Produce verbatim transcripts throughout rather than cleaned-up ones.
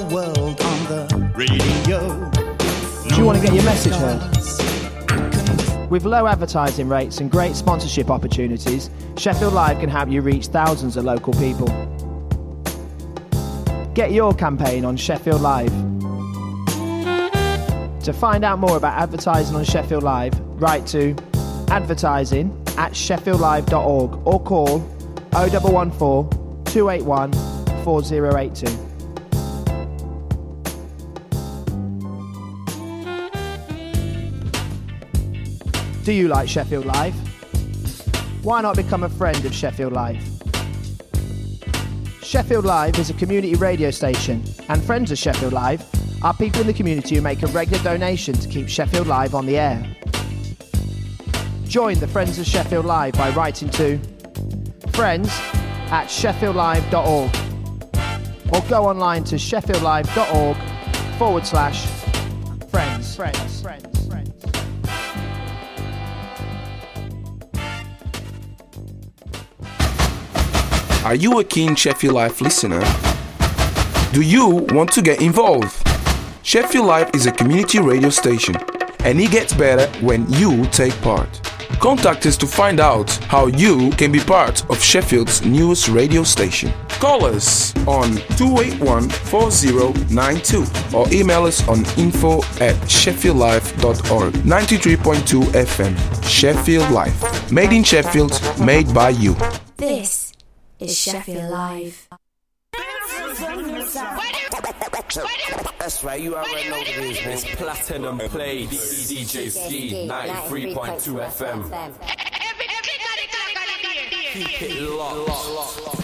world on the radio. Do you want to get your message heard? With low advertising rates and great sponsorship opportunities, Sheffield Live can help you reach thousands of local people. Get your campaign on Sheffield Live. To find out more about advertising on Sheffield Live, write to advertising at sheffield live dot org or call oh one one four, two eight one, four oh eight two. Do you like Sheffield Live? Why not become a friend of Sheffield Live? Sheffield Live is a community radio station, and friends of Sheffield Live are people in the community who make a regular donation to keep Sheffield Live on the air. Join the Friends of Sheffield Live by writing to friends at sheffield live dot org or go online to sheffield live dot org forward slash friends. Friends. Friends. Friends. Are you a keen Sheffield Live listener? Do you want to get involved? Sheffield Live is a community radio station, and it gets better when you take part. Contact us to find out how you can be part of Sheffield's newest radio station. Call us on two eight one, four oh nine two or email us on info at sheffield live dot org. ninety-three point two F M, Sheffield Live. Made in Sheffield, made by you. This is Sheffield Live. That's right, you already know what it is, man. It's Platinum Plays, D J Ski, ninety-three point two F M. Keep it locked.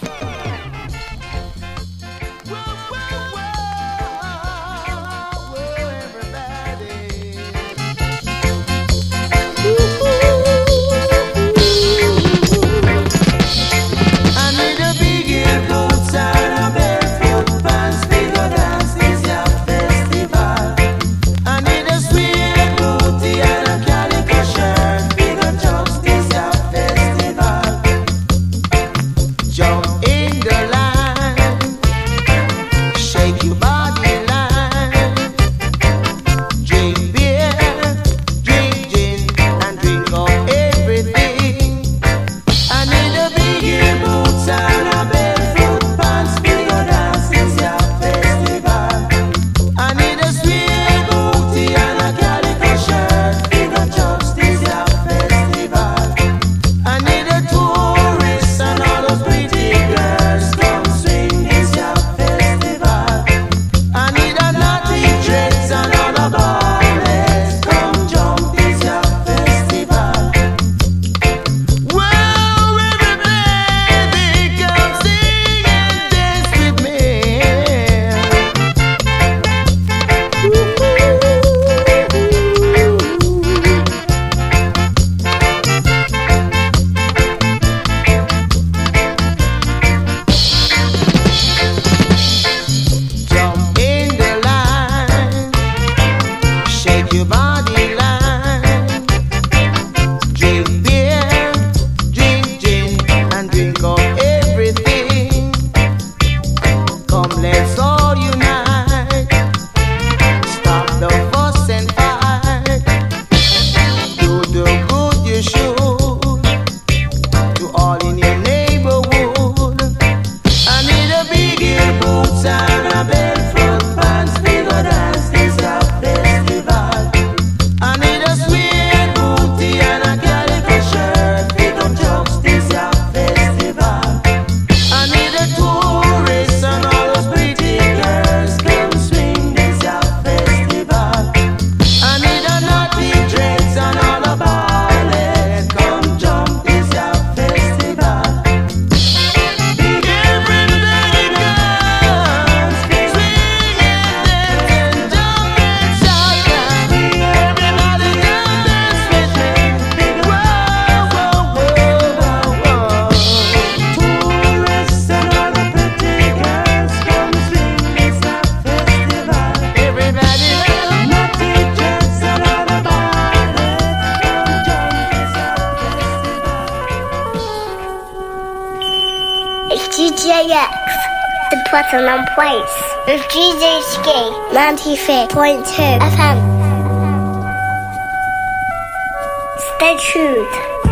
D J X, the Platinum Place. with D J Ski, ninety-three point two F M. Stay tuned.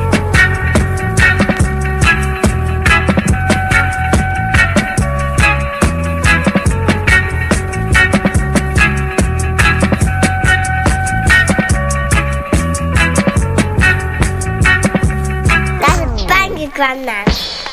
That's a banger, Grandad.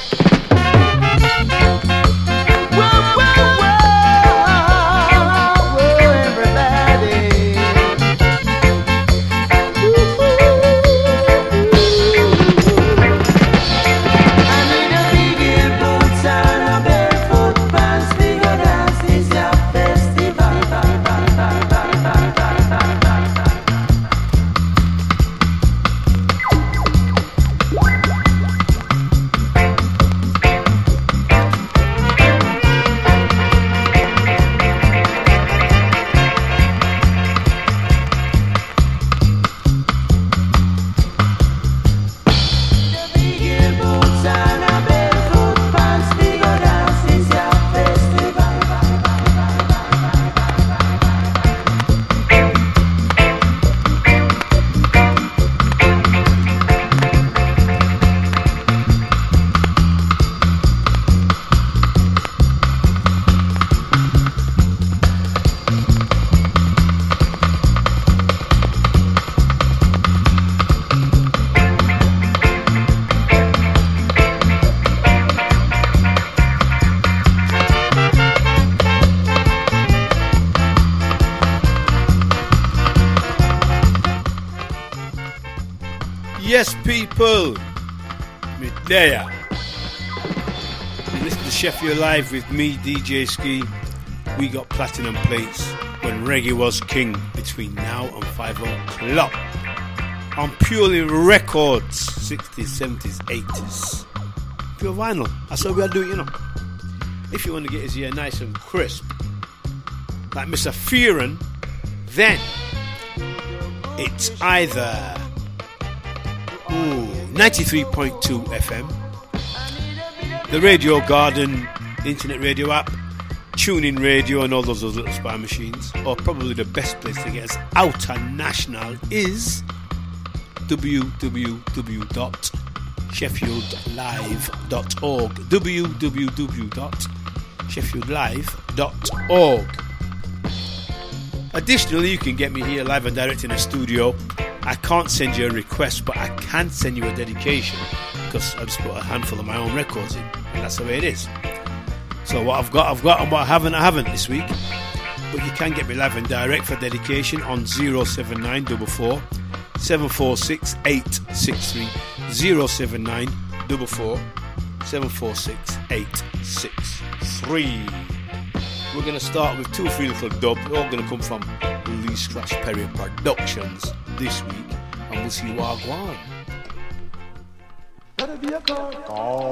Yes, people, me there. You listen to Sheffield Live with me, D J Ski. We got platinum plates when reggae was king between now and five o'clock on Purely Records, sixties, seventies, eighties. Pure vinyl. That's how we are doing, you know. If you want to get his ear nice and crisp, like Mister Fearon, then it's either ooh, ninety-three point two F M, the Radio Garden internet radio app, TuneIn Radio and all those other little spy machines, or probably the best place to get us outer national is w w w dot sheffield live dot org, w w w dot sheffield live dot org. Additionally, you can get me here live and direct in a studio. I can't send you a request, but I can send you a dedication because I just put a handful of my own records in, and that's the way it is. So what I've got, I've got, and what I haven't, I haven't this week. But you can get me live and direct for dedication on zero seven nine four four, seven four six, eight six three, zero seven nine four four, seven four six, eight six three. We're going to start with two free little dub. They're all going to come from Lee Scratch Perry Productions this week, and we'll see what I want. Better be a car. Oh.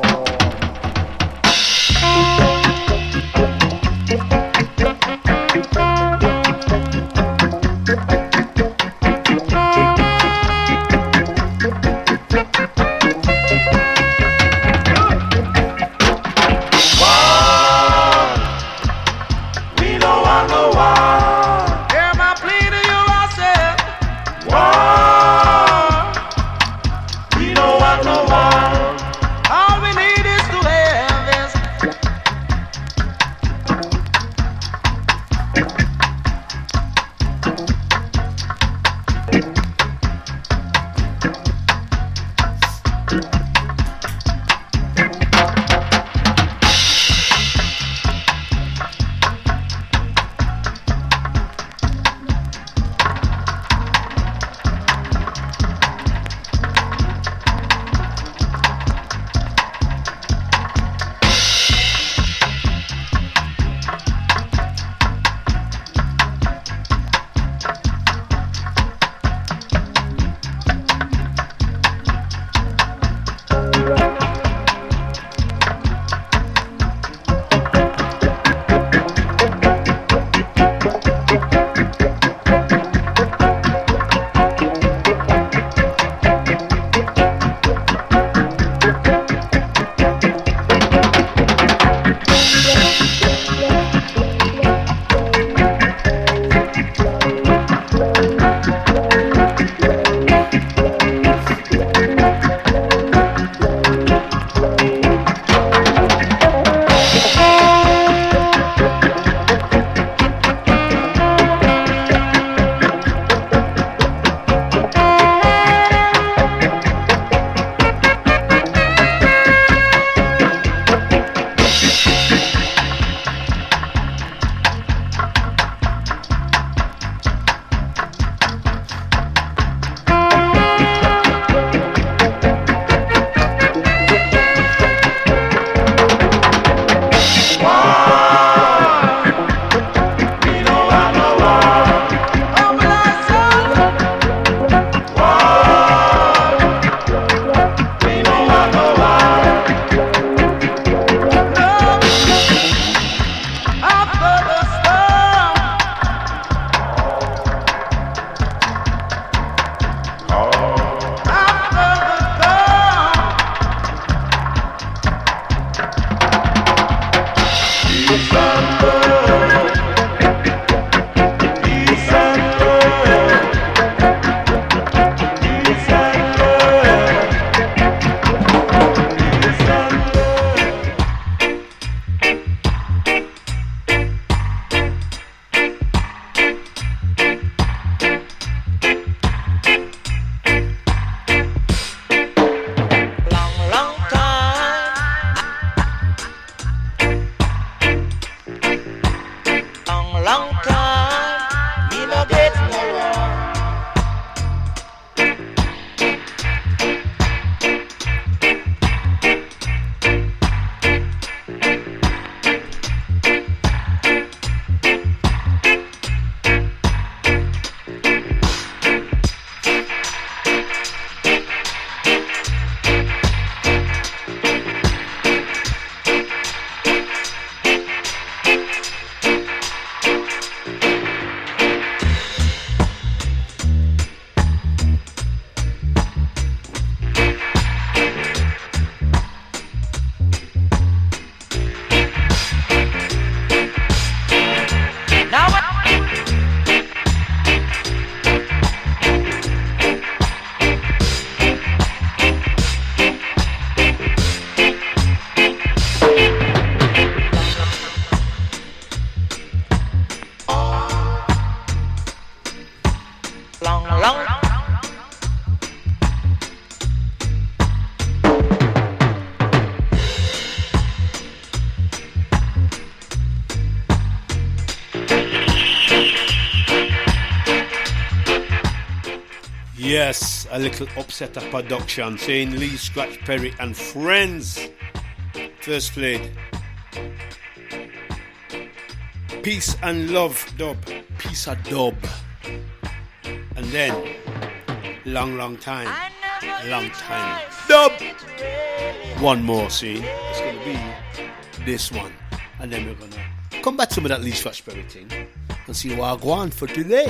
time, me no get no wrong. Yes, a little Upsetter production saying Lee Scratch Perry and Friends. First played Peace and Love dub, Peace a Dub. And then Long Long Time, Long Time Dub. One more, see, it's going to be this one. And then we're going to come back to some of that Lee Scratch Perry thing and see what I go on for today.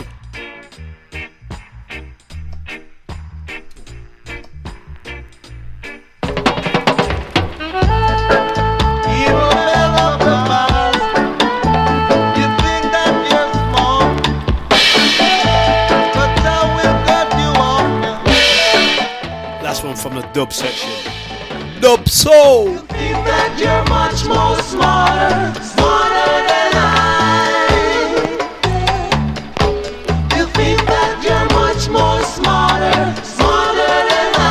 From the dub section. Dub soul. You think that you're much more smarter, smarter than I. You think that you're much more smarter, smarter than I.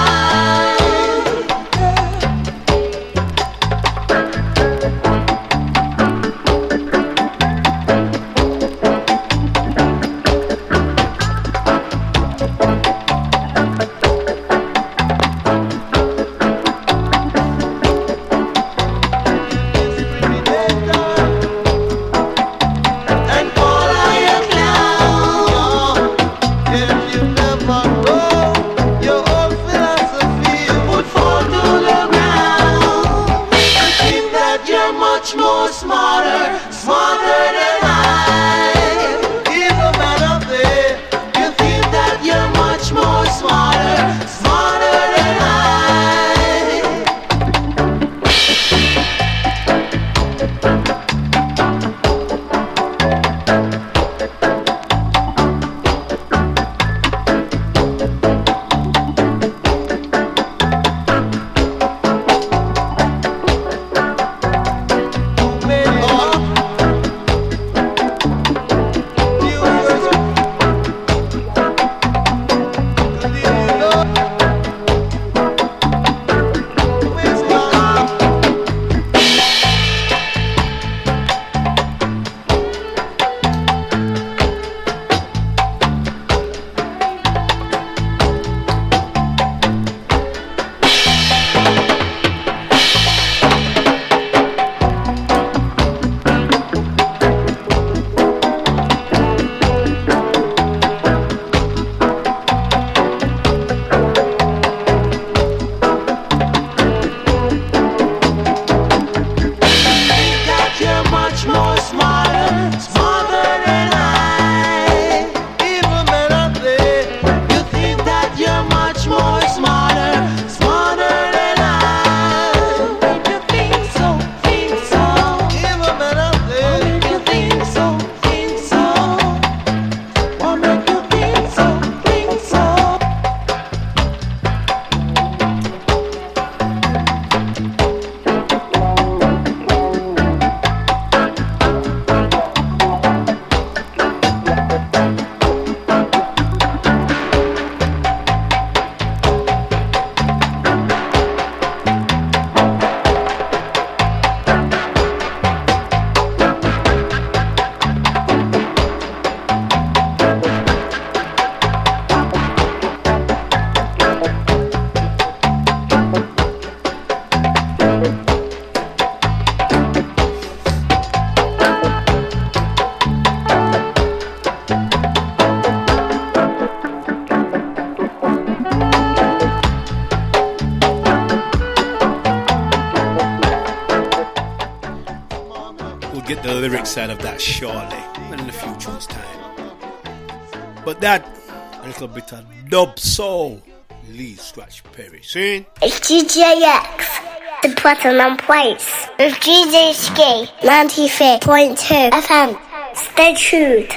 lyric side of that shortly, and in the future's time. But that, a little bit of dub soul, Lee Scratch Perry. See? It's D J X, the Platinum Place, with D J Ski, ninety-three point two F M. Stay tuned.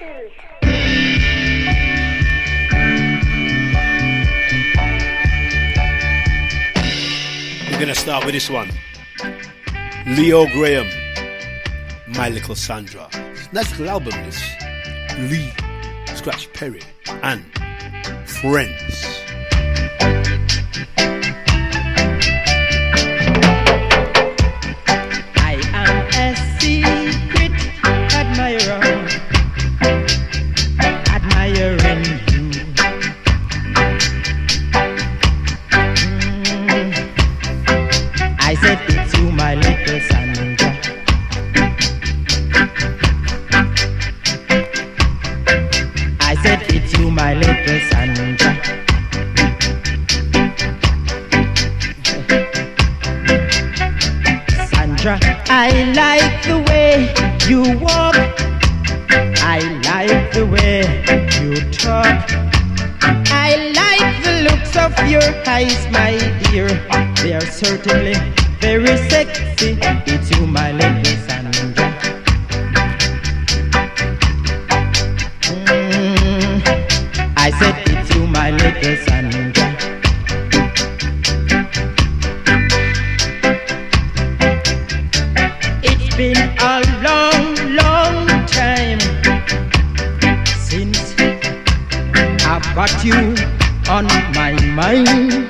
We're gonna start with this one. Leo Graham, My Little Sandra. That's the album, this. Lee Scratch Perry and Friends. I am a secret admirer, admiring you. Mm. I said it's you, my little Sandra. I said it's you, my little Sandra. Sandra, I like the way you walk. I like the way you talk. I like the looks of your eyes, my dear. They are certainly very sexy. It's you, my little Sandra. Mm, I said it's you, my little Sandra. It's been a long, long time since I've got you on my mind.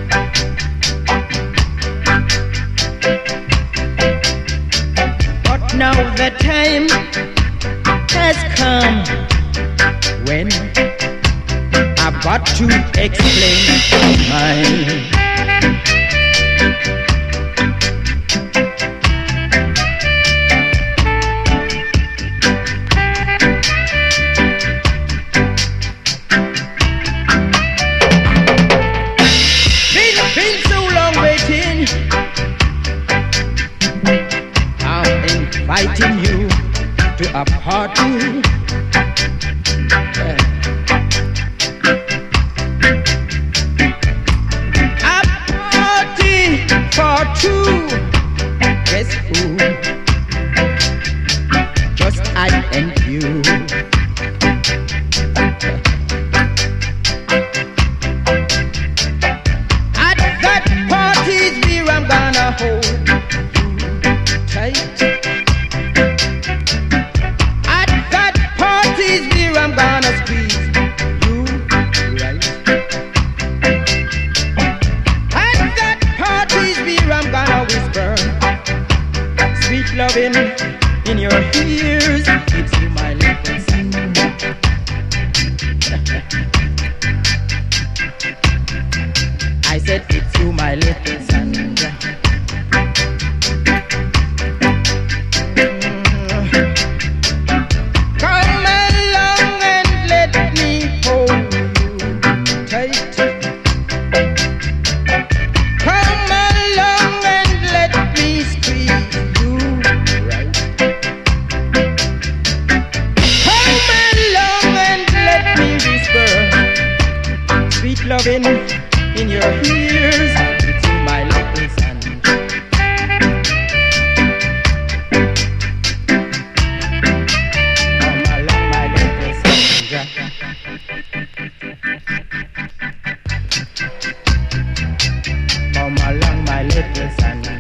But now the time has come when I've got to explain mine. Inviting you to a party. A party for two. Guess who? Just I and you. At that party's where I'm gonna hold you tight. I'm gonna squeeze you right. At that party's beer, I'm gonna whisper sweet loving in your ears. It's you, my little Sandra. I said it's you, my little Sandra. Loving in your ears, it's you, my little Sandra. Come along, my little Sandra. Come along, my little Sandra.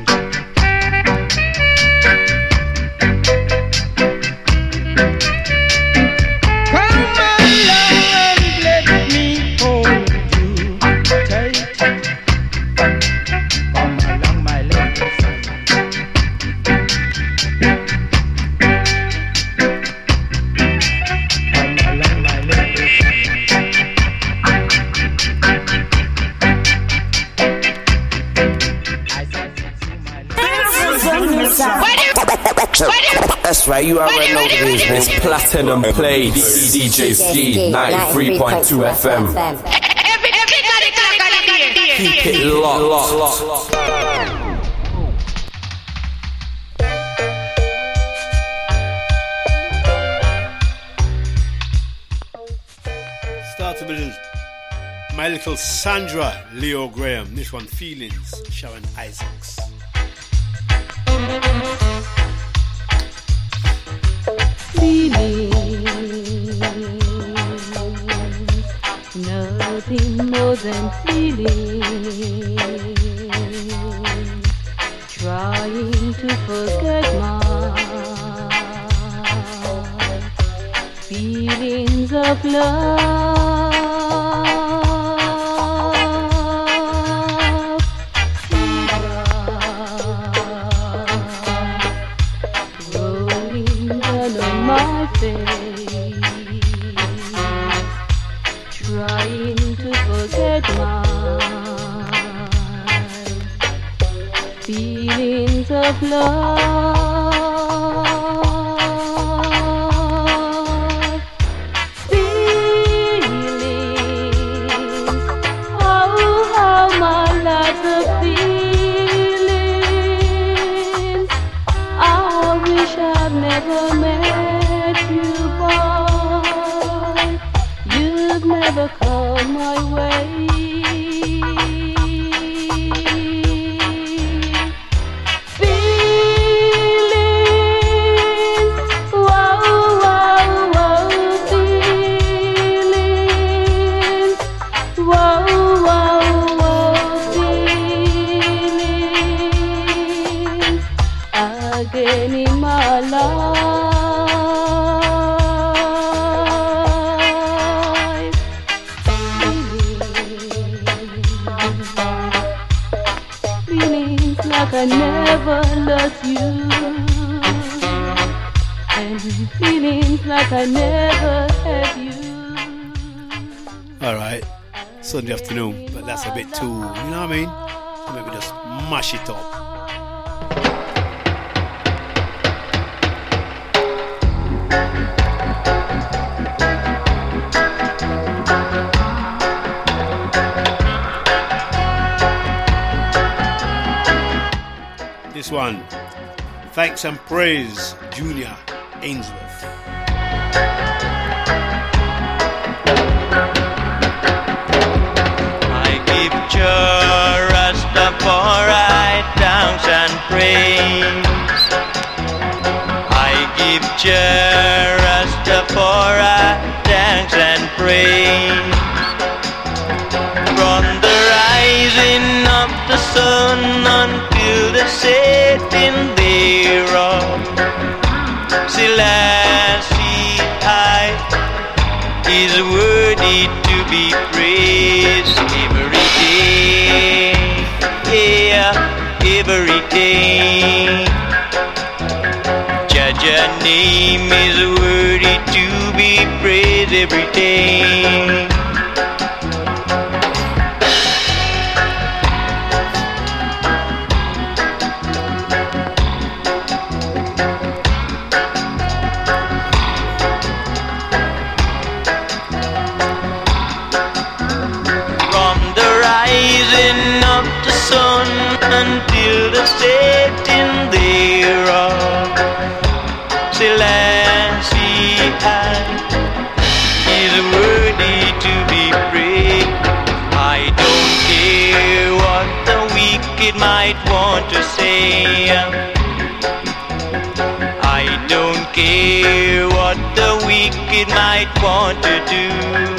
That's right, you already know what it is, man. It's Platinum Play, D J Ski, ninety-three point two F M. Keep it locked, locked, locked. out to little, my little Sandra Leo Graham. This one, Feelings, Sharon Isaacs. Feelings, nothing more than feelings. Trying to forget my feelings of love. Rolling down on my face, trying to forget my feelings of love. Feelings, oh, how my life of feelings. I wish I'd never met you, boy. You've never come my way. Again in my life, feelings, feelings like I never lost you, and feelings like I never had you. All right, Sunday afternoon, but that's a bit too, you know what I mean? So maybe just mash it up. This one, Thanks and Praise, Junior Ainsworth. I give Jah Rastafari thanks and praise. I give Jah Rastafari thanks and praise. From the rising of the sun until the setting thereof, Selassie I is worthy to be praised every day, yeah, every day. Jaja's name is worthy to be praised every day. Until the setting thereof, Selassie is worthy to be praised. I don't care what the wicked might want to say. I don't care what the wicked might want to do.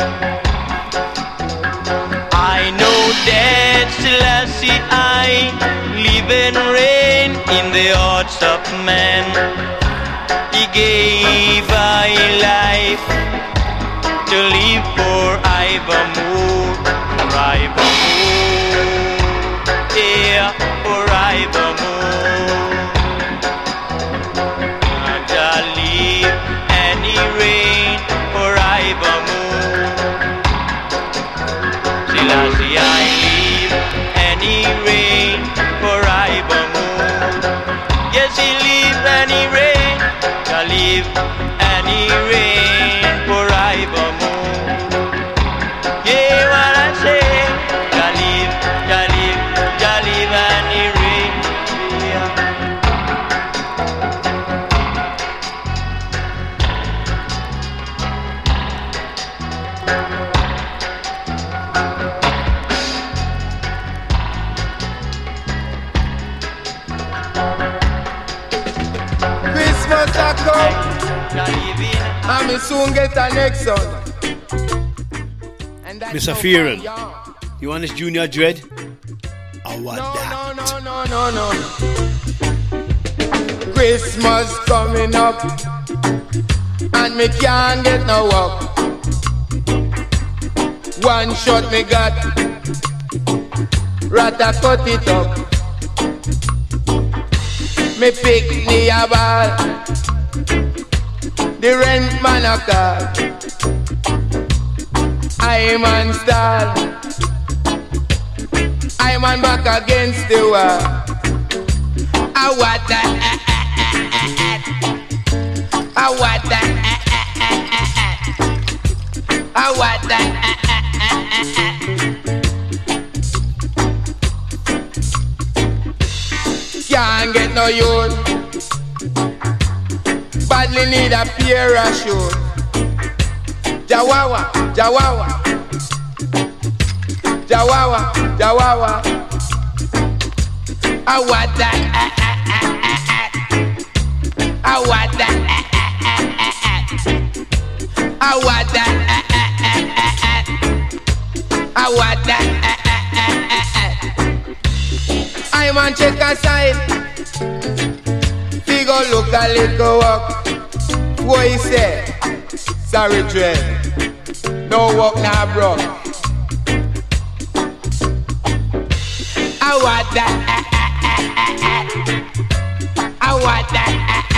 I know that Selassie I live and reign in the hearts of man. He gave I life to live forevermore, forevermore, yeah, forevermore. And I live and he reign forevermore. Selassie I live and he reign forevermore. Yes, he live and he reign. I live and he reign. soon get a next son. Mister Fearon, you want this Junior Dread? I want no, that. No, no, no, no, no. Christmas coming up, and me can't get no work. One shot me got, rather cut it up. Me pick me a ball, the rent man a call. I'm on stall, I'm on back against the wall. I want that, I want that, I want that. Can't get no youth, badly need a pair of shoes. Jawawa, Jawawa, Jawawa, Jawawa. I want that, I want that, I want that, I want that. I'm on check aside, we go look a little walk. What he say? Sorry, Dread. No walk now, bro. I want that. I want that.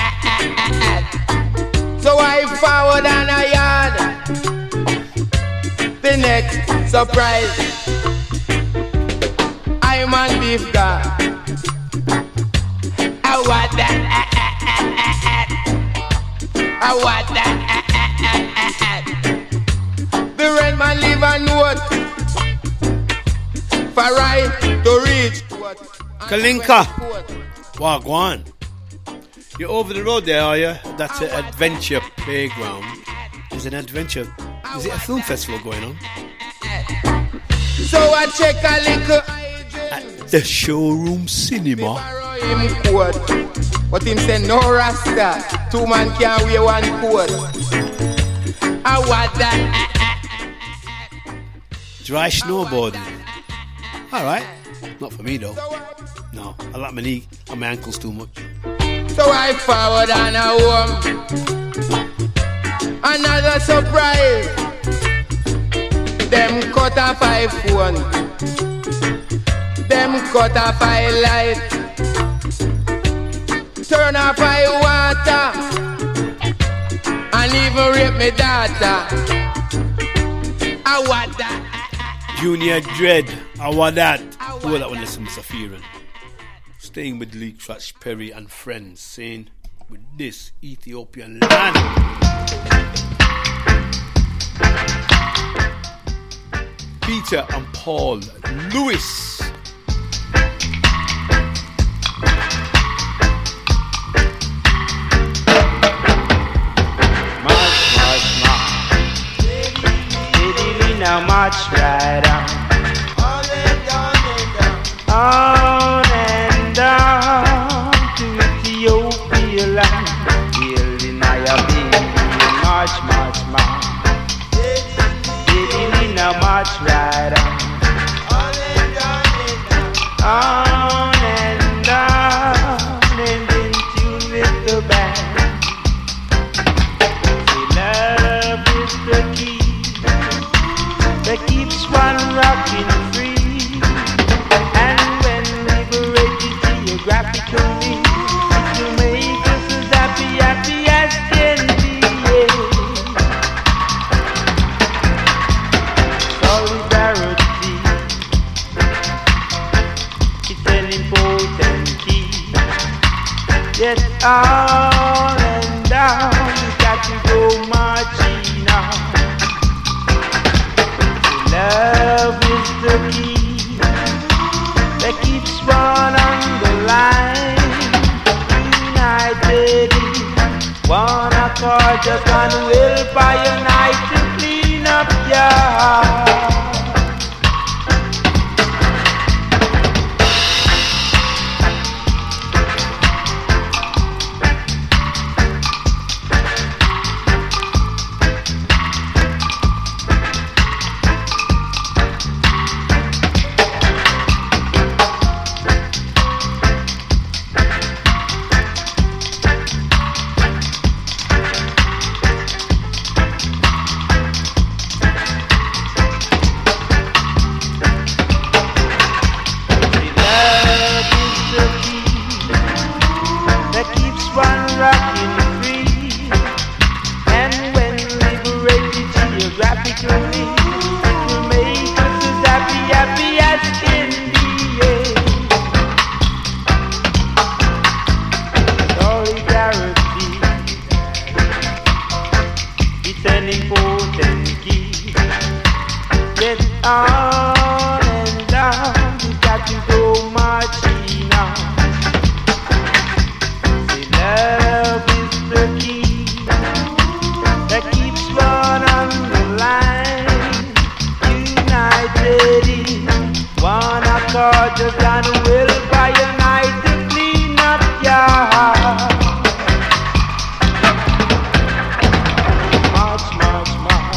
So I forward and I yard. The next surprise, I'm on beef guard. I want that. I want that. The rent man leave a note for right to reach. Kalinka, Wagwan. You're over the road there, are you? That's an adventure playground. There's an adventure. Is it a film festival going on? So I check a little at the Showroom Cinema. Him quote, but him say no rasta. Two man can't wear one coat. I want that. Dry snowboarding. All right, not for me though. No, I like my knee and my ankles too much. So I forward and I home. Another surprise. Them cut off my phone. Them cut off my light. Turn off my water. And even rape me daughter. I want that. Junior Dread, I want that. Oh, that one is some Safiran. Staying with Lee Trash Perry and friends, saying with this Ethiopian land. Peter and Paul Lewis. March, march, march. Baby, we now march right on. On and down to Ethiopia land. We'll deny a baby. March, march, march. Baby, we now march right on. On and down and in tune with the band. See, love is the key that keeps one rocking free. Geographically, to make us as happy, happy as can be. Yeah. Solidarity, it's an important key. Yes, on and down, we got to go marching on. Love is the key that keeps one on the line. United in one accord, just one will by unite to clean up your heart. tropical heat will make us as happy, happy as can be. Yeah. Solidarity, it's an important key. Get on and down, we got to go marching on. Say love is the key that keeps one on the line. United in one accord, just done will by a night to clean up your heart. March, march, march.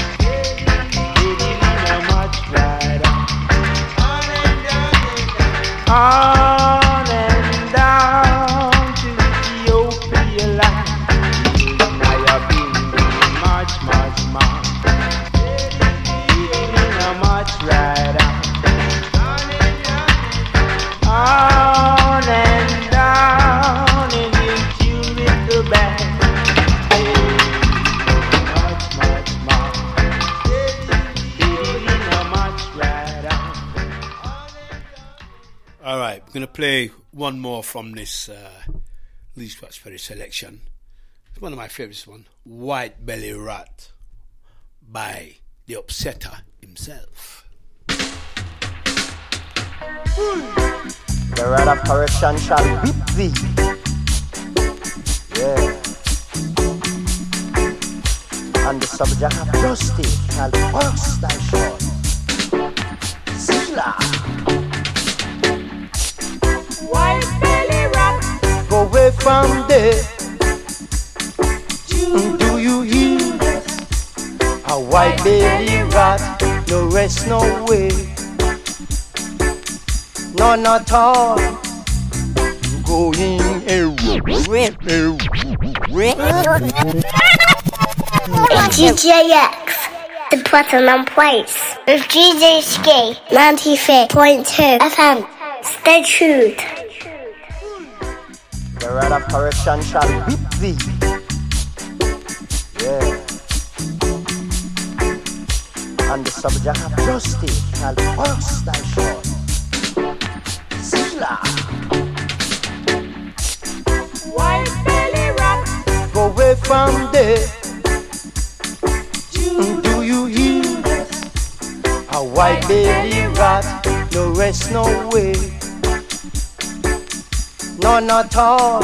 On and down to Ethiopia land. Now you've been march, march, march. In a march right on. On and down and you tune with the band. March, march, march. In a march right on. All right, we're going to play one more from this uh, Lee Scratch Perry selection. It's one of my favorites one, White Belly Rat by the Upsetter himself. The rod of correction shall whip thee. Yeah. And the subject of justice shall burst thy shore. Sila. White belly rat, go away from there. Do you hear? A white belly rat, no rest, no way. None at all. Going It's D J X, the Platinum Place, with D J Ski, ninety-three point two F M. Stay tuned. The rod of correction shall whip thee. Yeah. And the subject of justice shall burst thy shore. Sila. white belly rat, go away from there. Do you hear? A white belly rat, no rest, no way. None at all.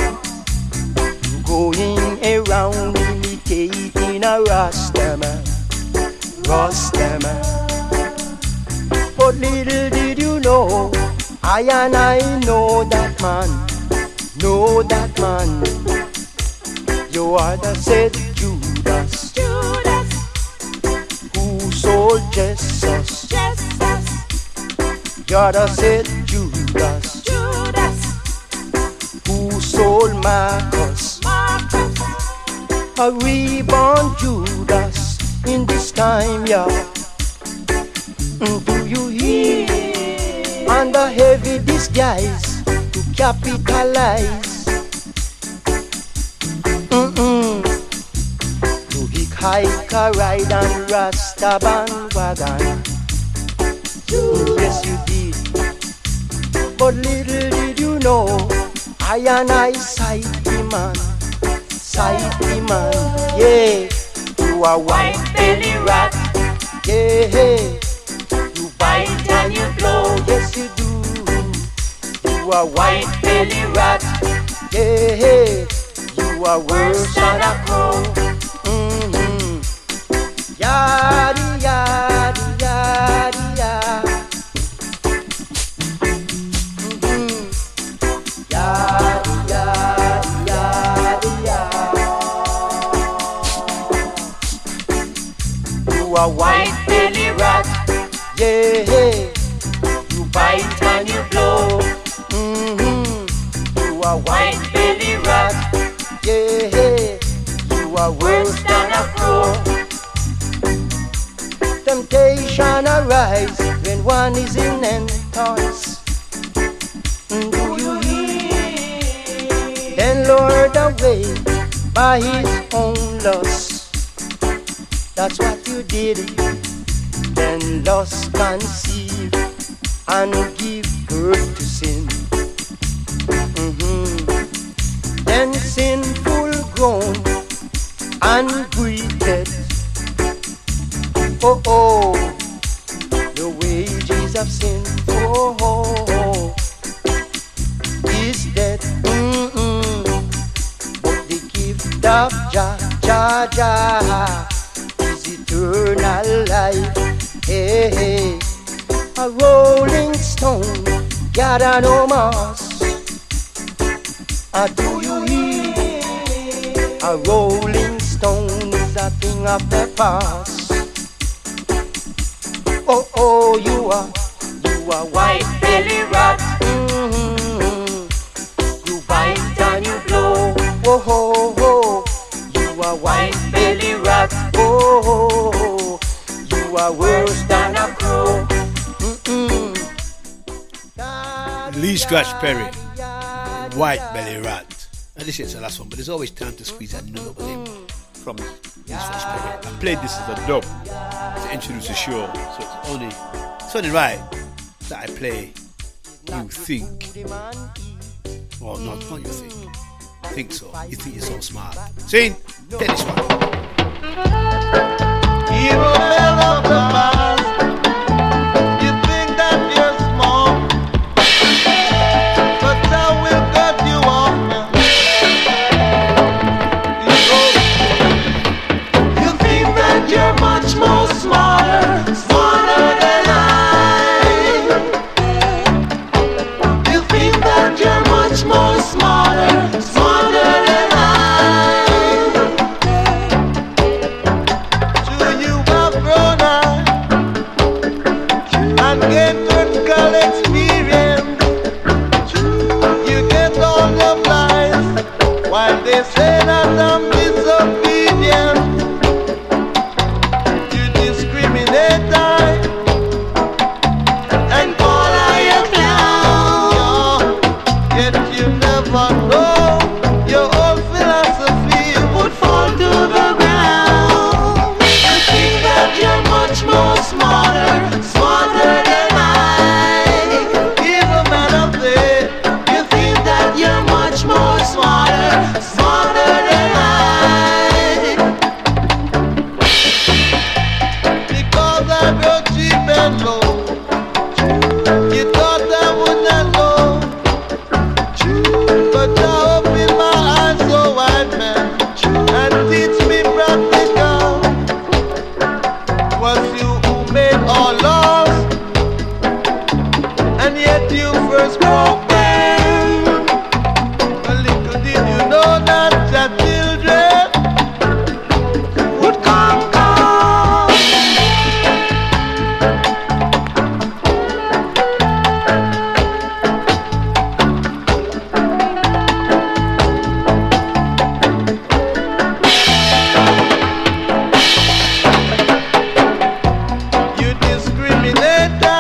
Going around imitating a Rastaman, Rastaman. But little did you know, I and I know that man, know that man. You are the said Judas, Judas, who sold Jesus, Jesus. You're the said Judas, Judas, who sold Marcus, Marcus. A reborn Judas in this time, yeah. Do you hear? Under heavy disguise to capitalize. Mm-mm. To hike a ride and Rasta bandwagon. Yes, you did. But little did you know, I and I sight the man, sight the man. Yeah, you are white belly rat. Yeah, you bite and you blow. Yes, you do. You are white belly rat. Yeah, you are worse than a crow. Mm-hmm. Yadi, yadi, yadi, yadi. Mm-hmm. Yadi, yadi, yadi, yadi. You are white belly rat. Yeah, you bite and you blow. Mm-hmm. You are white belly rat. Yeah, you are worse than a crow. Temptation arise when one is in entrance. Do you hear? Then lured away by his own lust. That's what you did. Then lust conceived and give birth to sin. Mm-hmm. Then sin full grown and breathed. Oh oh, the wages of sin. Oh oh, oh is death. Mm-mm. But the gift of Jah Jah Jah is eternal life. Hey, hey. A rolling stone gather no moss. Ah, do you hear? A rolling stone is a thing of the past. Oh oh, you are, you are white belly rat. Mm-hmm. You bite and you blow. Oh oh oh, you are white belly rat. Oh oh oh, you are worse than a crow. Mm-mm. Lee Scratch Perry, White Belly Rat. And this is the last one, but there's always time to squeeze a new double in from Lee Scratch Perry. I played this as a dub to introduce the show, so it's only it's only right that I play You Think. Well, not not You Think. I think so. You think you're so smart. See? Take this one. Evil men of the past, you think that you're small, but I will cut you off now. You think that you're much more smarter, smarter than I. You think that you're much more smarter, smarter than I. And get critical experience. You get all the lies while they say that I'm disobedient. You discriminate I and call I a clown. Yet you never know your own philosophy would fall to the ground. You think that you're much more smarter, smarter than I. Even man up there, you think that you're much more smarter, smarter than I. Because I brought cheap and low, you thought I would not know. But I open my eyes so wide, man, and teach me practical. Was you who made all laws, and yet you first broke them. A little did you know that your children would conquer. You discriminate I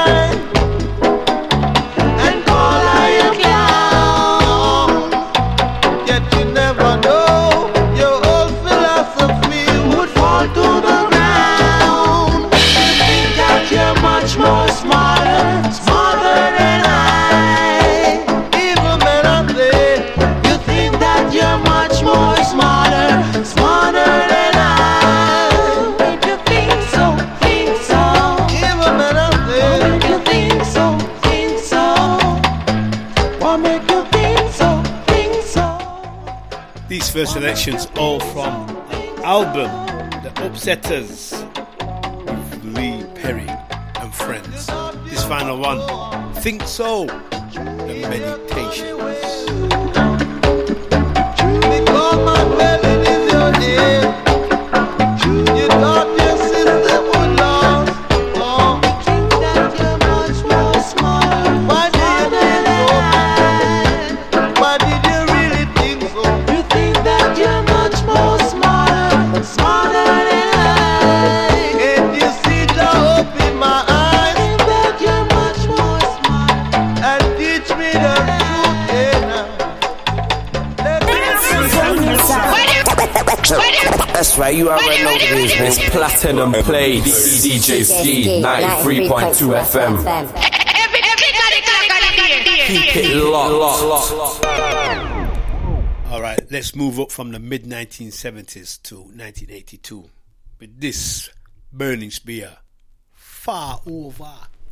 and call I a clown. Yet you never know your old philosophy would fall to the ground. You think that you're much more smarter, smarter than I. Even men up there, you think that you're much more smarter, smarter than I. If you think so, think so. Even men up there, make you think so, think so. What make you think so, think so. These first selections all from album The Upsetters with Lee Perry and Friends. This final one, Think So, The Meditations. Because my belly is your name. You thought your system would last. Oh, you think that you're much more smarter. Why do you think so? Why did you really think so? You think that you're much more smarter, smarter than I. Can't you see the hope in my eyes? Think that you're much more smarter and teach me the truth, yeah, now. right, you already know what it is, man. It's Platinum Plates. D J Ski, ninety-three point two F M. Keep it locked. Alright, let's move up from the mid nineteen seventies to nineteen eighty-two with this Burning Spear, Far Over.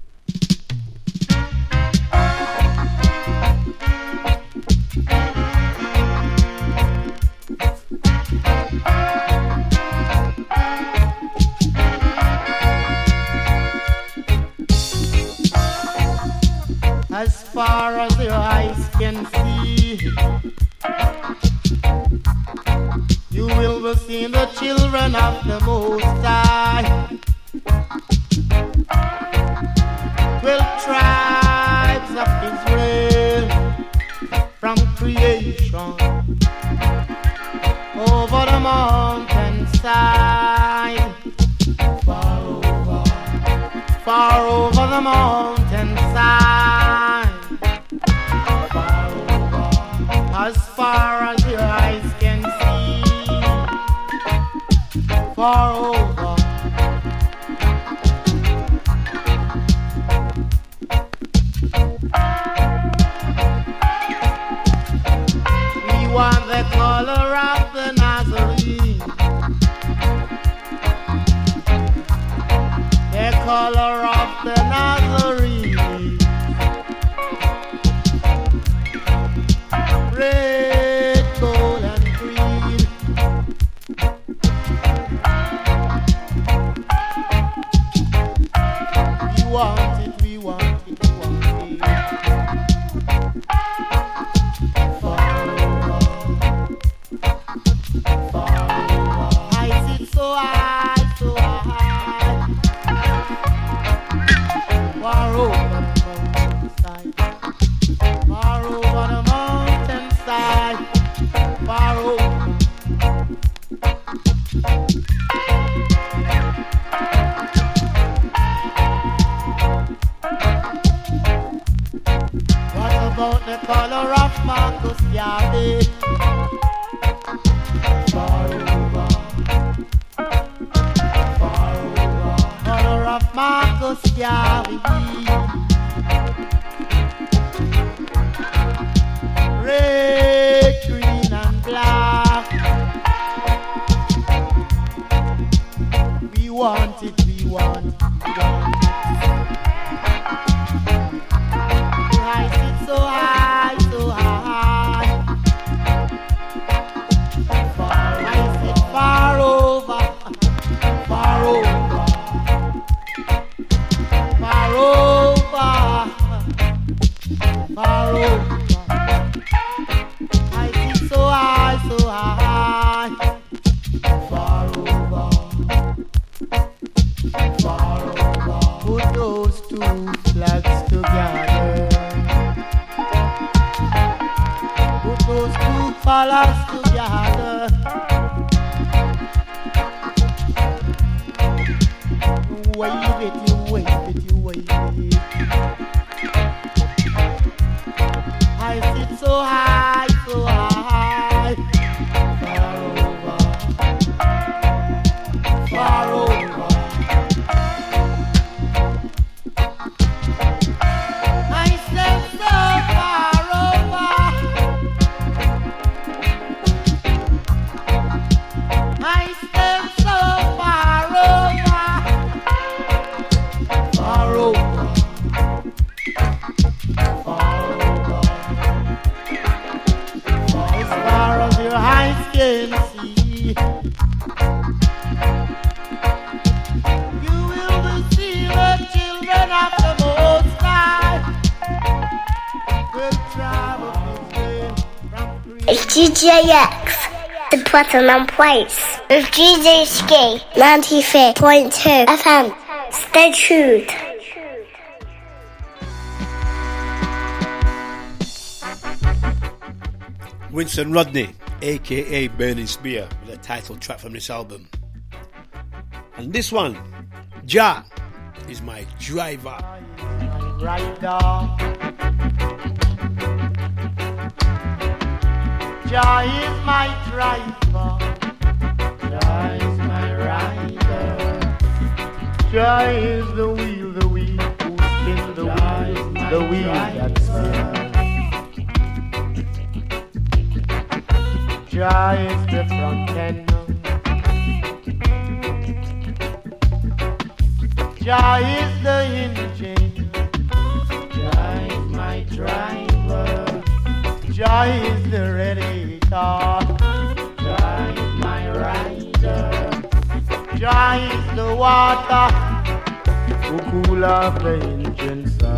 As far as your eyes can see, you will be seeing the children of the Most High. Twelve tribes of Israel from creation over the mountainside, far over, far over the mountainside. As far as your eyes can see, far over. We want the color of the Nazarene, the color of the Nazarene. Red, gold, and green. We want it, we want it, we want it. Far over, far over. I sit so high, so high. Far over the mountainside, far over the mountainside. Far over. What about the color of Marcus Garvey? Far over. Far over. Color of Marcus Garvey. Red, green, and black. We want it, we want it, we want it. I sit so high, so high. Far, I sit far over, far over, far over, far over. So high, so high, far over, far over. Put those two flags together. Put those two colors together. Wave it, you wave it, you wave it. I sit so high, so high. Far over. I step so far over. I step so far over. Far over. Far over. As far as your eyes can see, it's D J X, the Platinum Place, with D J Ski, ninety-three point two F M. Stay tuned. Winston Rodney, aka Burning Spear, with a title track from this album. And this one, Jah is my driver. Rider. Jah is my driver. Jah is Jah is the wheel, the wheel, who spins the wheel, the wheel that spins. Jah is the front end. Jah is the engine. Jah is my driver. Jah is the radiator. Jah is my rider. Jah is the water who cool off the engine, sir.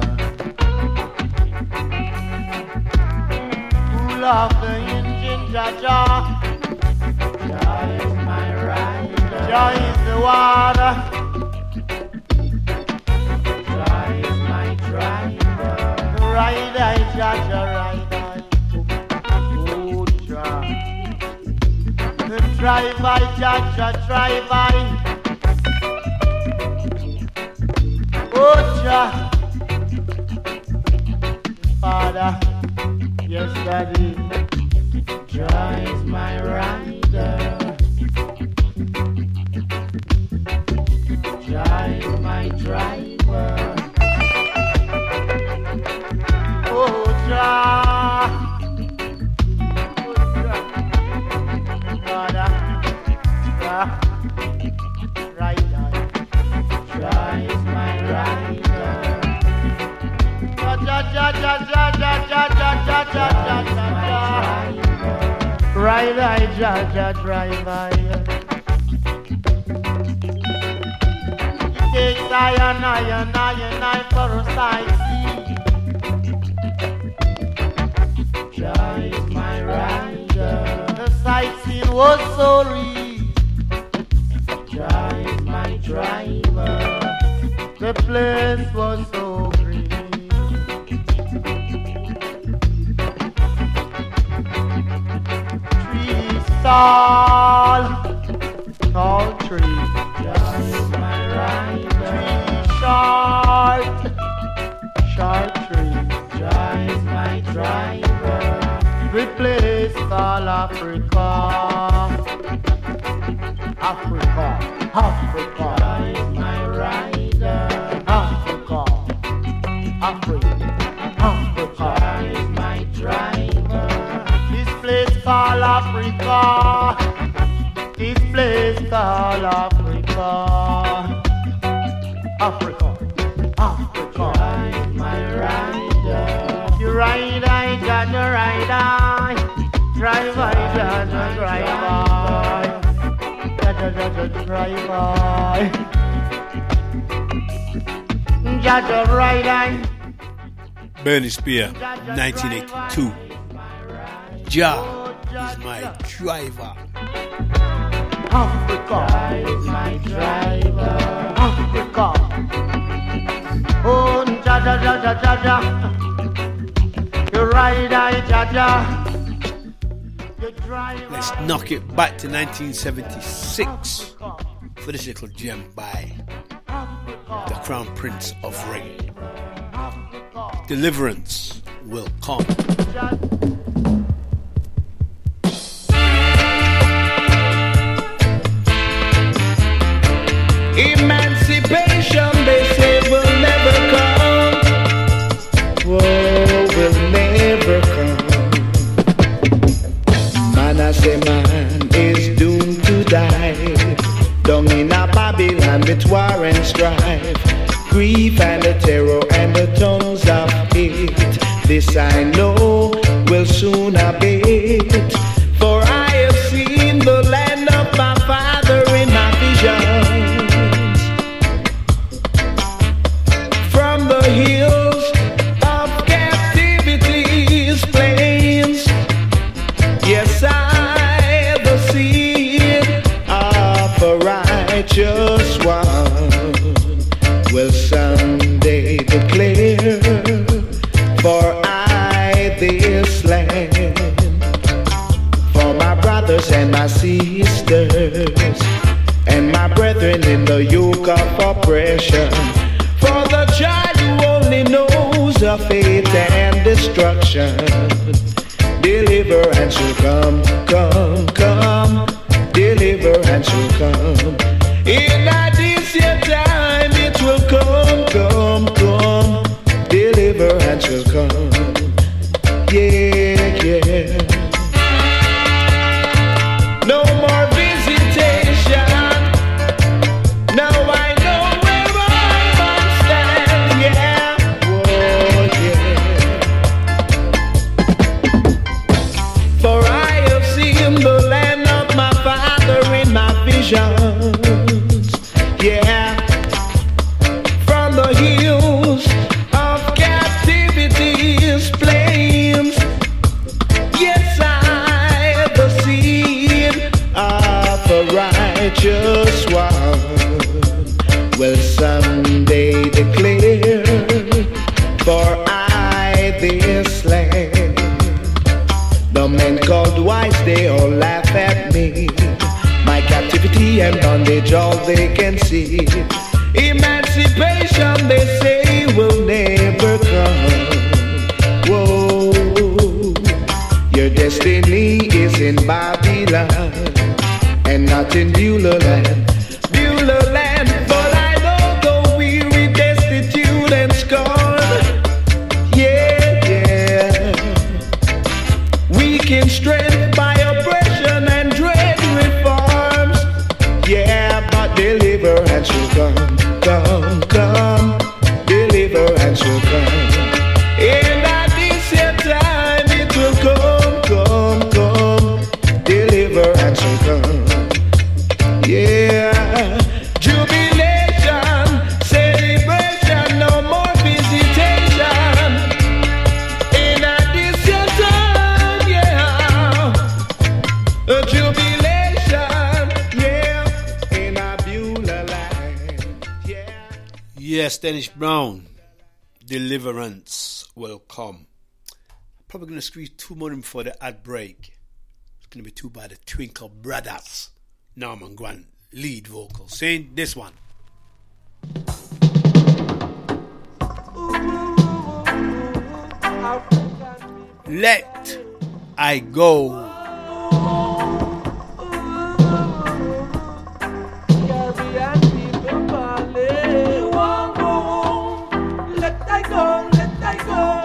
Cool off the engine, Jah Jah. Jah is my rider. Jah is the water. Jah is my driver. The rider is Jah Jah rider. Oh Jah. The driver is Jah Jah driver. Oh Jah, Father, yes Daddy, Jah is my rider. Jah is my driver. Oh Jah, oh Jah, Father, Jah, rider. Jah is my rider. Jah Jah Jah Jah Jah Jah Jah Jah Jah Jah Jah. Rider Jah Jah driver. He takes iron, iron, iron, iron for a sightseeing. Jah is my rider. The sightseeing was so real. Jah is my driver. The place was so green. Trees tall, tall trees. Jah is my rider. Trees short, short trees. Jah is my driver. The place called Africa. Africa, Africa. Jah is my rider. Africa, Africa, Africa. Jah is my driver. This place called Africa. This place called Africa. Africa, Africa. Jah is my rider. You rider, Jah Jah rider. Driver, Jah Jah driver. Jah Jah driver. Jah Jah rider. Bernie Spear, nineteen eighty-two. Jah is my driver. Africa is my driver. Africa. Oh, Jah Jah Jah Jah Jah Jah. You rider, Jah Jah. Let's knock it back to nineteen seventy-six for this little gem by the Crown Prince of Reggae. Deliverance will come. Emancipation, they say, will never come. Whoa, will never come. Man, I say man is doomed to die. Down in a Babylon with war and strife, grief and the terror and the tongues of hate. This I know will soon abate. For I have seen the land of my father in my visions. From the hills of captivity's plains, yes, I the seed of a righteous one will someday declare, for I this land, for my brothers and my sisters, and my brethren in the yoke of oppression, for the child who only knows of fate and destruction. Deliverance will come, come, come. Deliverance will come. In this your time, yeah. From the hills of captivity's plains, yes, I the seed of a righteous one will someday declare, for I this land. The men called wise, they all laugh at me. My captivity and bondage, all they can see. Emancipation, they say, will never come. Whoa, your destiny is in Babylon and not in Beulah land. Beulah land, but I know the weary, destitute and scorned. Yeah, yeah. Weak in strength by oppression and dread reforms. Yeah, but deliverance will come, come, come. Deliverance will come. And at this your time it will come, come, come. Deliverance will come. Yeah, jubilation, celebration, no more visitation. And at this your time, yeah, a jubilation, yeah, in a Beulah land, yeah. Yes, Dennis Brown, deliverance will come. Probably going to squeeze two more in for the ad break. It's going to be two by the Twinkle Brothers. Norman Grant, lead vocal, saying this one. Let I go. Caribbean people calling, won't go home. Let I go, let I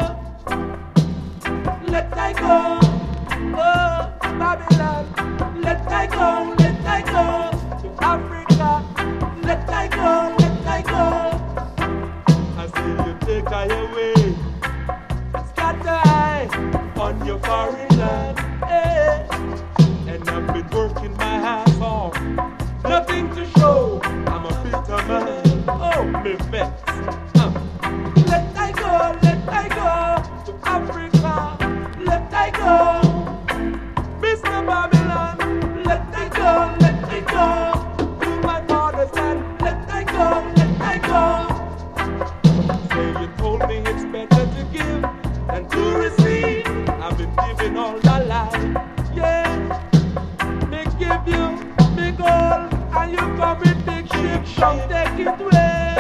go, let I go. Oh, Babylon, let I go, let I go to Africa. Let I go, let I go. I see you take I away, scatter I on your foreign land. Hey. And I've been working my ass off, nothing to show. I'm a bitter man. Oh, me vex. Uh. Let I go, let I go to Africa. Let I go. Mister Babylon, let I go, let I go to my father's land. Let I go, let I go. Say you told me it's better to give than to receive. I've been giving all my life, yeah. Me give you me gold, and you come with big ship, come take it away.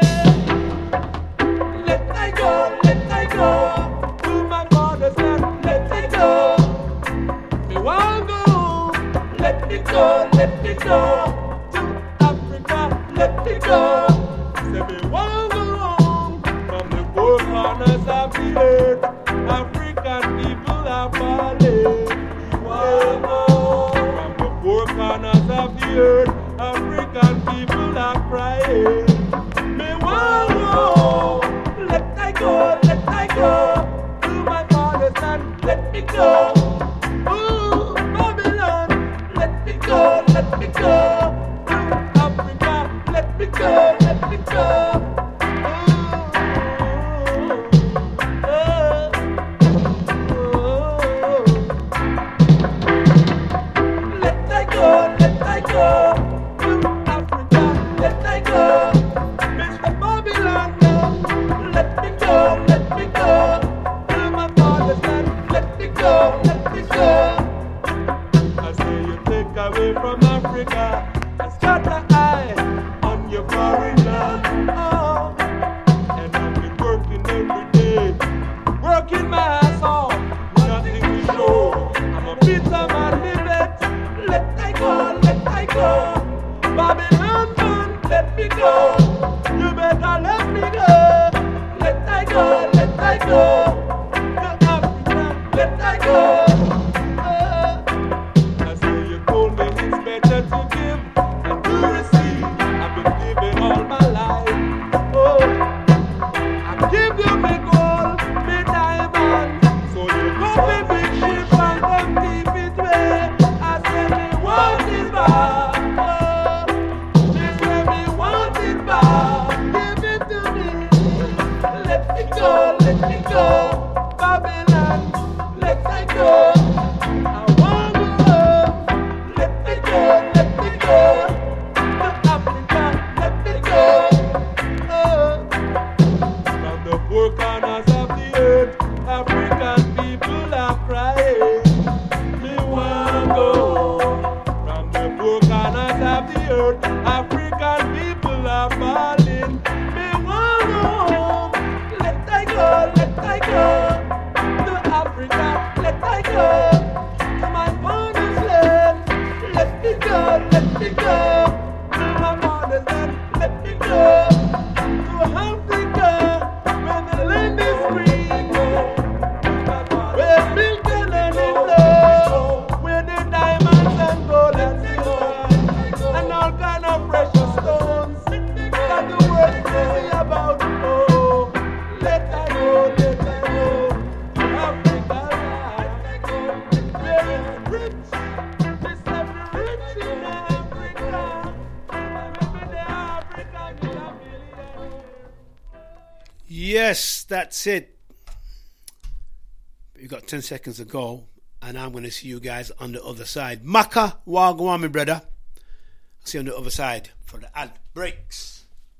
Let I go, let I go to my father's land. Let I go. Me want go, let me go, let me go to Africa. Let me go. Say me want go home from the four corners of the earth. African people are falling. We want go from the four corners of the earth. African people are crying. Me want go, let I go, let I go to my father's land. Let me go. Ooh, Babylon, let me go, let me go to Africa. Let me go, let me go. Let I go, let I go to Africa. Let I go, Mister Babylon. No. Let me go, let me go to my father's land. Let me go, let me go. I say you take away from Africa and scatter I on your foreign land. Oh, and I've been working every day, working my ass off, nothing to show. I'm a bitter man, live it. Let I go, let I go. Babylon man, let me go. You better let me go. Let I go, let I go. To Africa, let I go. Uh, I say you told me it's better to give than to receive. I've been giving all my life. Oh, I give you me gold, me diamond. So you go me big ship and come keep it way. I say me want it back. Oh, me say me want Yes, that's it. We've got ten seconds to go, and I'm going to see you guys on the other side. Maka, wagwan, my brother. See you on the other side for the ad breaks.